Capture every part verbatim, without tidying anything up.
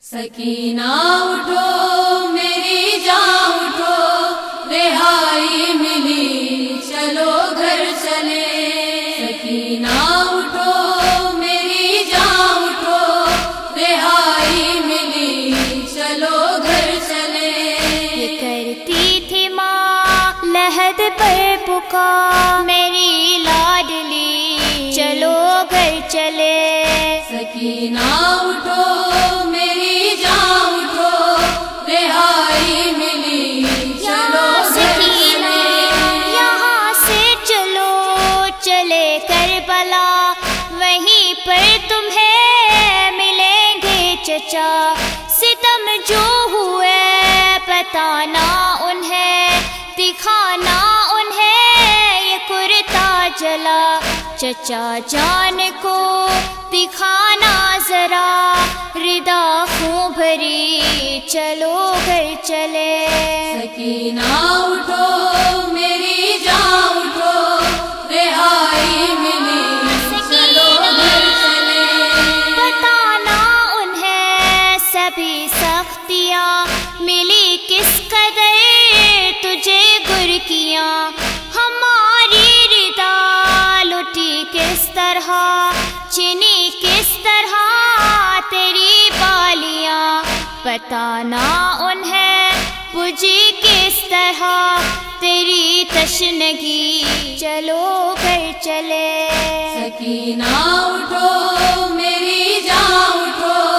سکینہ اٹھو میری جان اٹھو، رہائی ملی چلو گھر چلے۔ سکینہ اٹھو میری جان اٹھو، رہائی ملی چلو گھر چلے۔ یہ کرتی تھی ماں لحد پر پکار میری لاڈلی، چلو گھر چلے۔ سکینہ اٹھو میری جان اٹھو، رہائی ملی چلو گھر چلے۔ یہاں سے چلو چلے کربلا، وہیں پر تمہیں ملیں گے چچا۔ ستم جو ہوئے پتہ نہ انہیں، دکھانا انہیں یہ کرتا جلا۔ چچا جان کو دکھانا ذرا، ردا خوں بھری چلو گھر چلے۔ سکینہ اٹھو میری جان اٹھو، رہائی ملی چلو گھر چلے۔ بتانا انہیں سبھی سختیاں ملی کس قدر تجھے گر کیاں، ہماری ردا لٹی کس طرح، چنی کس طرح تیری بالیاں۔ بتانا انہیں بجھی کس طرح تیری تشنگی، چلو گھر چلے۔ سکینہ اٹھو میری جان اٹھو،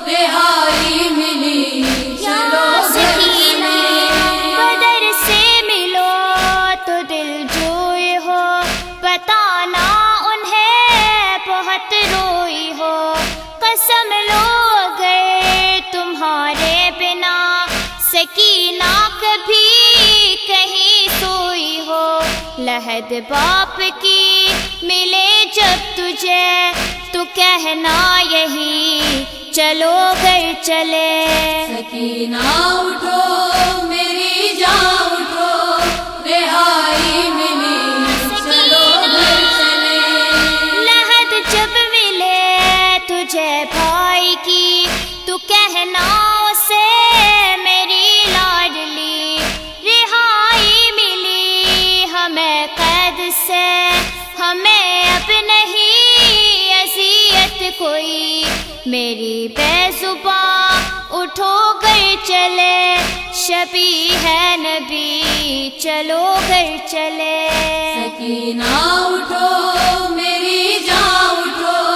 رہائی ملی چلو گھر چلے۔ بدر سے ملو تو دل جوئے ہو، بتانا انہیں بہت روئی ہو۔ قسم لو اگر تمہارے بنا سکینہ کبھی کہیں سوئی ہو، لحد باپ کی ملے جب تجھے تو کہنا یہی چلو گھر چلے۔ سکینہ اٹھو میری جان اٹھو، رہائی ملی چلو گھر چلے۔ لحد جب ملے تجھے بھائی کی تو کہنا اسے میری لاڈلی، رہائی ملی ہمیں قید سے، ہمیں اب نہیں اذیت کوئی۔ میری بے زباں اٹھو گھر چلے، شبیہ ہے نبی چلو گھر چلے۔ سکینہ اٹھو میری جان اٹھو،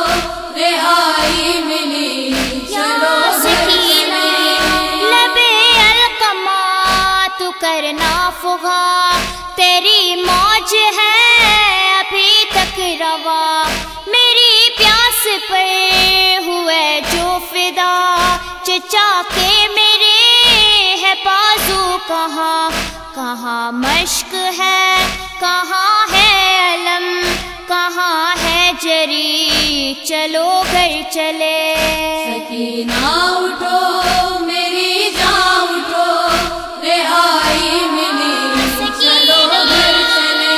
رہائی ملی چلو گھر چلے۔ لبے القما تو کرنا فغا، تیری موج ہے ابھی تک روا۔ میری پیاس پر ہوئے جو فدا، چچا کے میرے ہے بازو کہاں، کہاں مشق ہے کہاں ہے علم، کہاں ہے جری چلو گھر چلے۔ سکینہ اٹھو میری جان اٹھو، رہائی ملی چلو گھر چلے۔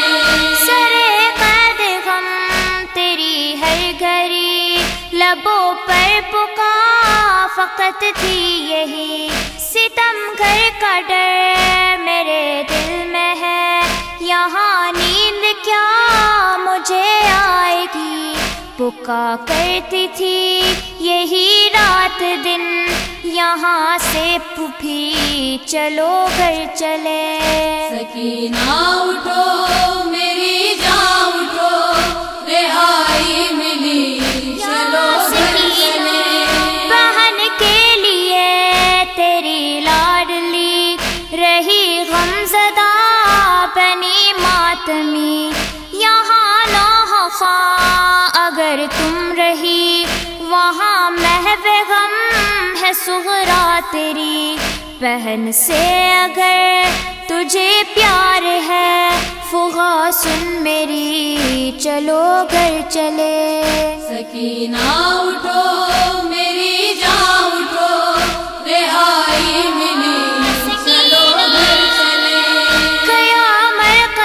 سرے قید غم تیری ہر گھڑی، لبوں پر پکار فقط تھی یہی۔ ستم گھر کا ڈر میرے دل میں ہے، یہاں نیند کیا مجھے آئے گی۔ پکا کرتی تھی یہی رات دن، یہاں سے پھوپھی چلو گھر چلے۔ سکینہ اٹھو میری جان اٹھو، رہائی ملی چلو گھر چلے۔ بہن کے لیے تیری لاڈلی رہی غم زدہ بنی ماتمی، یہاں نوح خواں اگر تم رہی، وہاں محو غم ہے صغرا تیری۔ بہن سے اگر تجھے پیار ہے، فغا سن میری چلو گھر چلے۔ سکینہ اٹھو میری جان اٹھو، رہائی ملی چلو گھر چلے۔ قیام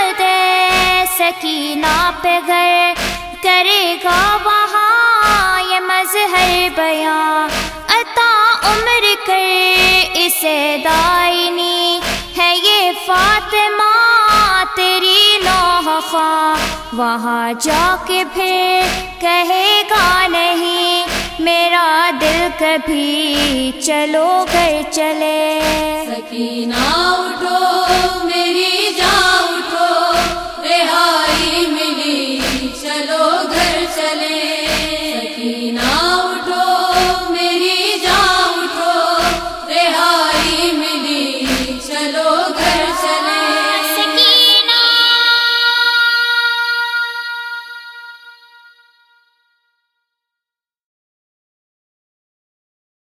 القدر سکینہ پہ گر کرے گا وہاں یہ مظہر بیاں، عطا عمر کر اسے دائنی ہے یہ فاطمہ تیری لوح خواہ، وہاں جا کے پھر کہے گا نہیں میرا دل کبھی چلو گھر چلے۔ سکینہ اٹھو میری جان اٹھو، رہائی ملی چلو گھر چلے۔ سکینہ اٹھو میری جان اٹھو، رہائی ملی چلو گھر چلے۔